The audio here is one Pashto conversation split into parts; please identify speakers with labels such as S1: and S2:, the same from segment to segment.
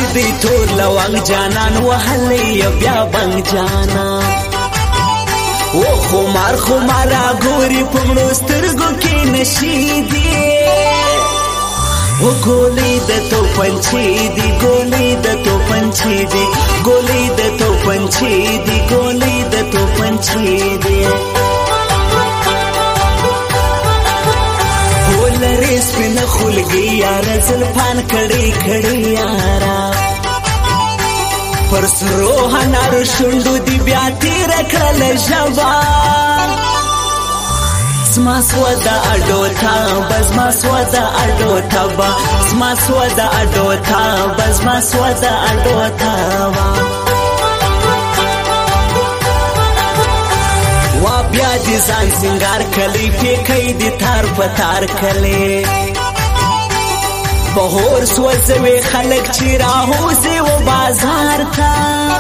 S1: دی تور لوانگ جانان وحلی بیا بنگ جانان و خمار خمارا گوری پمړو سترګو کې نشي دی و ګولې د تو پنچي دی ګولې د تو پنچي دی ګولې د تو پنچي دی ګولې د تو پنچي دی ولري سپین خلګي یار زلفان کړي کړي یارا پر سرو هنر شوندو دی بیا تیر کړل ژبا زما سودا اډو تا بس ما سودا اډو تا با زما سودا اډو تا بس ما سودا اډو تا وا بیا دي ځان سنگار کلی پکې دي تار پتار کلی بهور سوځوي خلک چې راهوزي و بازار تا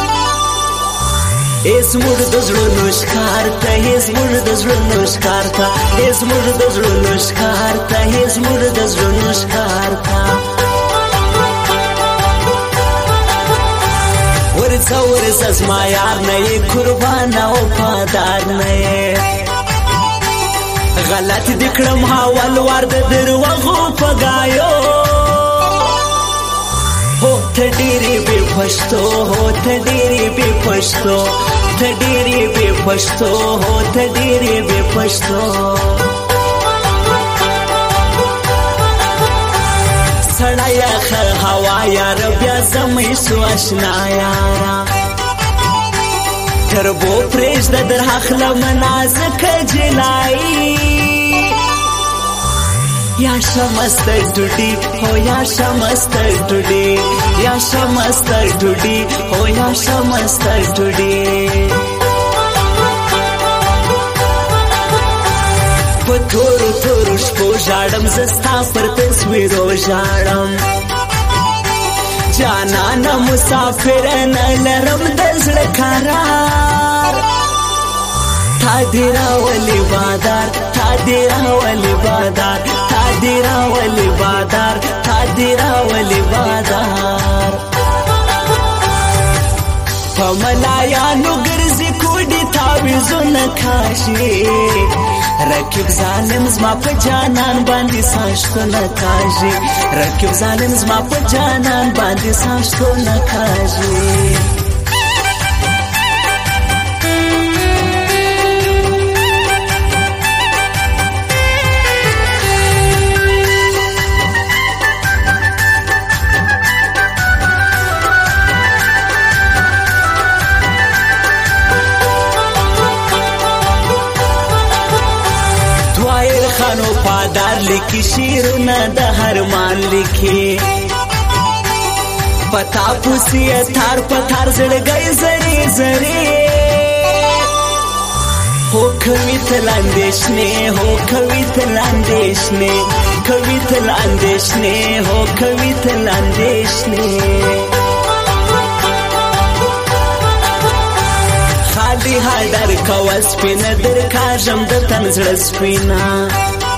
S1: اس مور د زړونو ښکار ته هیڅ مور د زړونو ښکار ته هیڅ مور د زړونو ښکار ته هیڅ مور د زړونو ښکار ته ورځه ورځه زما یار نه یې قربان او وفادار نه یې غلط دې کړم حوال ور د دروغو پګایو هو ته ډېرې بې پښتو هو ته ډېرې بې پښتو ته ډېرې بې پښتو هو ته ډېرې بې پښتو سړی یخه هوا یار بیا زمې سو اشنا یارا تربو پرېږده در هخله منازکه جلایي یا شمستر ډوډۍ هو یا شمستر ډوډۍ یا شمستر ډوډۍ هو یا شمستر ډوډۍ په تورو تورو شپو ژاړم زه ستا پر تصویرو ژاړم جانانه مسافر نه لرم د زړه قرار تا دې راولي بادار تا دې راولي بادار تا دې راولي بادار تا دې راولي بادار په ملایانو ګرځي کوډي تعویذونه کاشي رکیب ظالم زما په جانان باندې ساشتونه کاږي رکیب ظالم زما په جانان باندې ساشتونه کاږي خانو پادار لیکي شیرونه د هرمان لیکي پتا پوسی تار پتار زړګي زری زری هو کوي تل اندېشنه هو کوي تل اندېشنه کوي تل اندېشنه هو کوي تل اندېشنه خالی هدر کوا سپینه در کاژم د تن زړه سپینه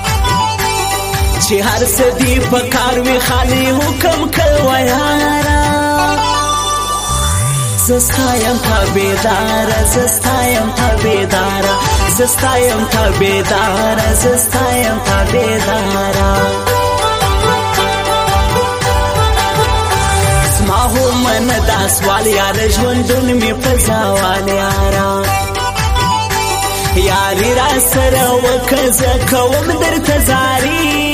S1: چې هر څه دی په کار وي خالی حکم کوه یاره زه ستا یم تابعداره زه ستا یم تابعداره زه ستا یم تابعداره زه ستا یم تابعداره زما هم نه دا سوال یاره ژوندون مې په زوال یاره یاری را سره وکړه زه کوم درته زاري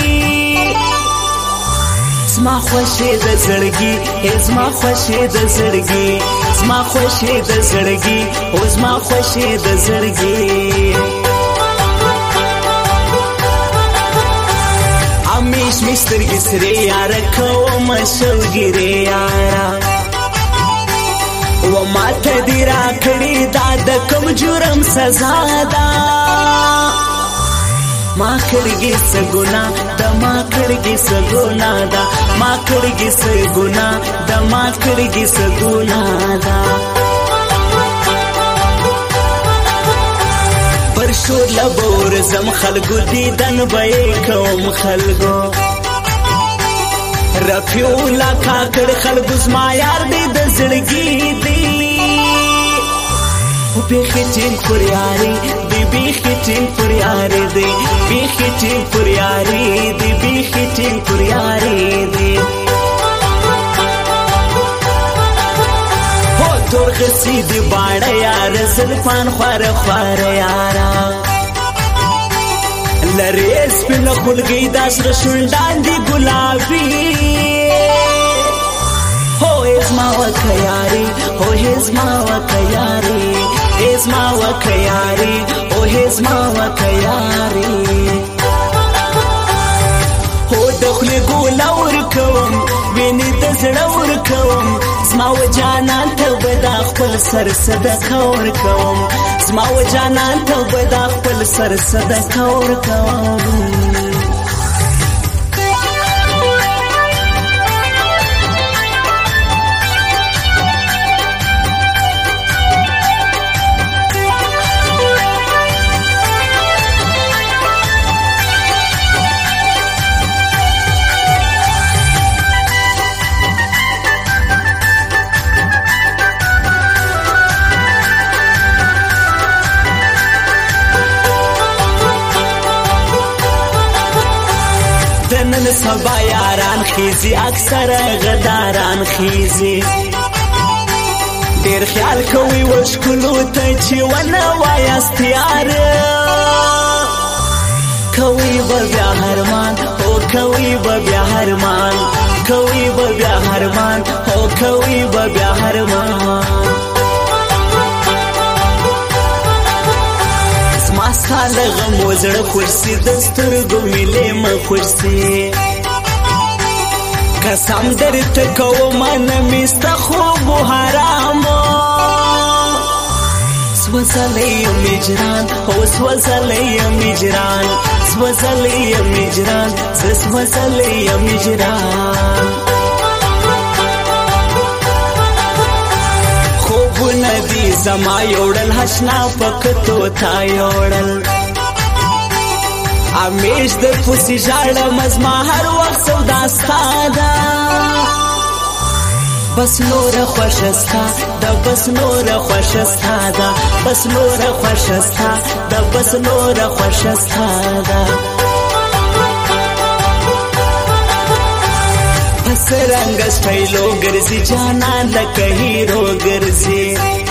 S1: زما خوښې د زړګي زما خوښې د زړګي زما خوښې د زړګي او زما خوښې د زړګي امیش می سترګې سرې یاره کوم شوګیرې یاره و ماته دې راکړې دا د کوم جرم سزا ده ما کړګي څه ګناه د ما کړګي څه ګناه ده ما کړګي څه ګناه د ما کړګي څه ګناه ده پر شور لبور زم خلګو دیدن به کوم خلګو رفیع الله کاکړ خلکو زما یار دی د زړګي دی بیخی ټینګ پر یاري دی بیخی ټینګ پر یاري دی بیخی ټینګ پر یاري دی بیخی ټینګ پر یاري دی هو تور غسی دی باړه یار زلفان خوار خوار یارا لری سپین خلګي داس رشندان دی ګلابي هو اسما وکياري هو اسما وکياري اسما وکياري او اسما وکياري هو دخل ګول اور کوم ویني د زړه ور کوم اسما و جانان ته بد خپل سر صدقه ور کوم اسما و جانان ته بد خپل سر صدقه ور کوم دنن سبا یاران خیزی اکثر غداران خیزی دیر خیال کوي وشکلو ته چې ونه وایست یار کوي بیا هرمان او کوي بیا هرمان کوي بیا هرمان او کوي بیا هرمان ماساله غم وزړه خورسي د سترګو ملې م خورسي قسم درته کوم نه مستا خوب حرام سوزلې مجران او سوزلې مجران سوزلې مجران سوزلې مجران ندی زما یوړل حسنا پکتو تا یوړل امیش د پوسی ژړه مزما هر وخت سودا ستاده بس نور خوشستا د بس نور خوشستا ده بس نور خوشستا د بس نور خوشستا ده رنگ سټایلو ګرځي جانان لکه هیرو ګرځي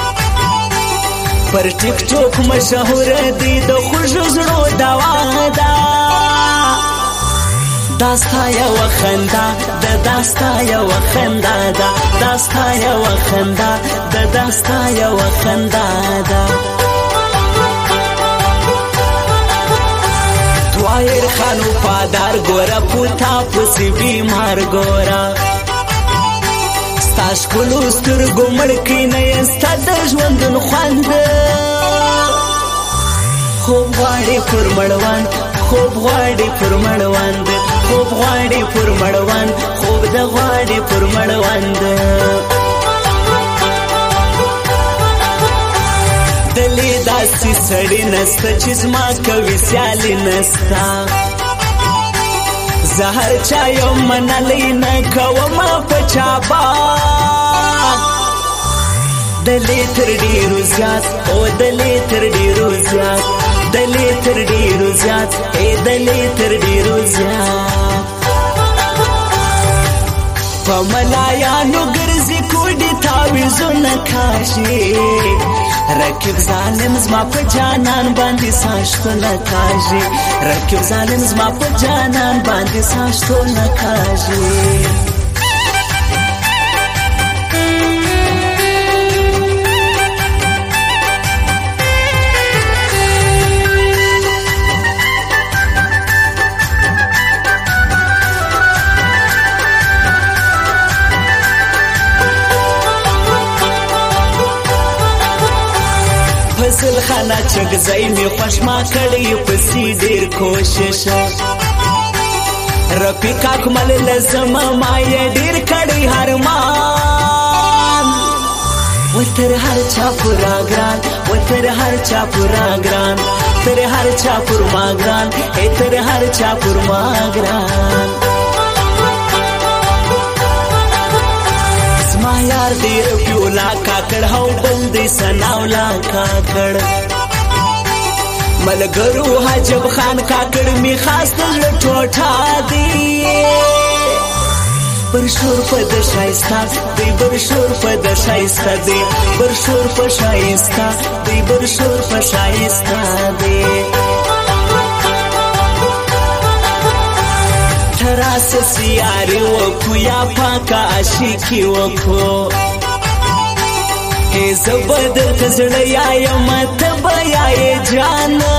S1: پر ټیک ټاک مشهور دی د خوشو زړو دوا ده داستا یو خندا د داستا یو خندا ده داستا یو خندا د داستا یو خندا ده وایر خانو پادار ګورا پوتا پوسی بیمار ګورا ستاش کولو سترګو مړکی نه یستا د ژوندون خوند خوب غواړي پر مړوان خوب غواړي پر مړوان خوب غواړي پر مړوان خوب د غواړي پر مړوان دلی داسې سړی نسته چې زما کوي سیالي نسته زه هر چا یو منلی نه کومه په چا باغ دلی تر ډېرو زیات او دلی تر ډېرو زیات دلی تر ډېرو زیات دلی تر ډېرو زیات په ملایانو ګرځي کوډي تاویزونه کاشي رکیب ظالم زما په جانان باندې ساشتونه کاږي رکیب ظالم زما په جانان باندې ساشتونه کاږي فصل خانه چک زای می خوش ما کړی پسې ډیر کوشش رفیق اکمل لزم ما یې ډیر کړی هرمان وتر هر چا پورا ګران وتر هر چا پورا ګران تر هر چا پر ما ګران تر هر چا پر ما ګران یار دی رفیولا کاکړ هو بل دی سناولا کاکړ ملګرو حجب خان کاکړ می خاص دل ټوټه دی برشور په د شایستا دی برشور په د شایستا دی برشور په شایستا دی برشور په شایستا دی تراس سیاری وکو یا پاکا عاشقی وکو ای زبدر تزړه یا متب یا جانا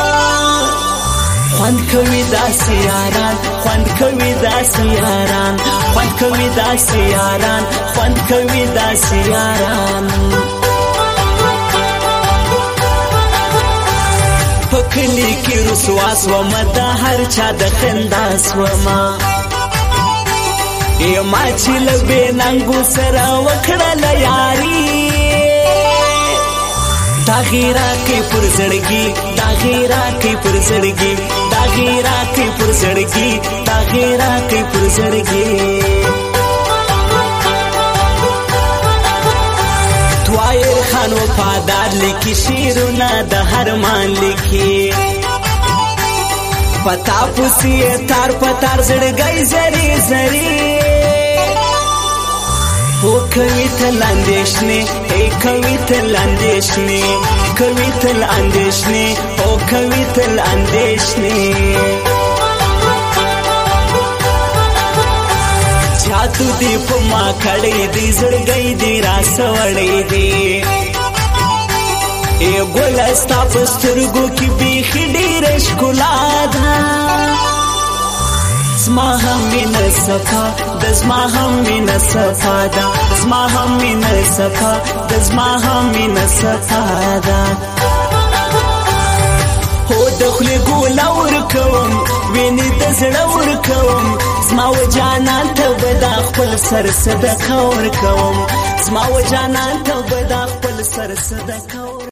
S1: خوند کوي داسې یاران خوند کوي داسې یاران خوند کوي داسې یاران خوند کوي داسې یاران پکلی کی رسواس و مدا هر چا د خندا سوما ای ما چې لبه ننګو سره وکړه یاري داغیرا کی پر زړګي داغیرا کی پر زړګي داغیرا کی پر زړګي داغیرا کی پر زړګي توای خان وفادار لیکي شیرونه د هرمان لیکي پتا پوسی تار پتار زړګي زری زری او کوي تل اندېښنې ای کوي تل اندېښنې کوي تل اندېښنې او کوي تل اندېښنې چاتو دی په ما کړې دی زړګي دی راس وړې دی ای ګل استا پسترګو کې بیخي ډېر ښکلا ده زما هم مینه صفا د زما هم مینه صفا ده زما هم مینه صفا د زما هم مینه صفا ده هو د خولې ګوله ورکوم وینې د زړه ورکوم زما و جانان ته به دا خپل سر صدقه ورکوم زما و جانان ته به دا خپل سر صدقه